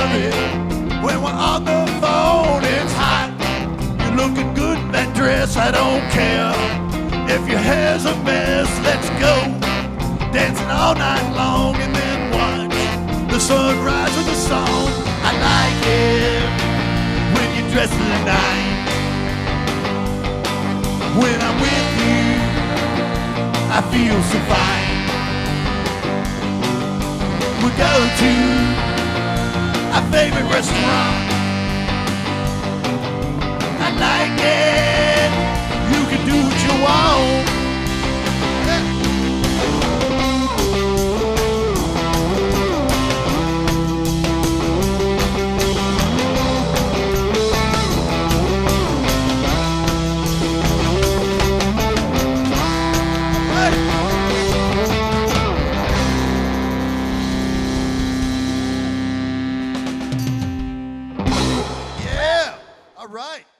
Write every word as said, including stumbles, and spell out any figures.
love it when we're on the phone. It's hot. You're looking good in that dress. I don't care if your hair's a mess. Let's go dancing all night long and then watch the sunrise with a song. I like it when you dress to the night. When I'm with you, I feel so fine. We go to our favorite restaurant. I like it. You can do what you want. All right.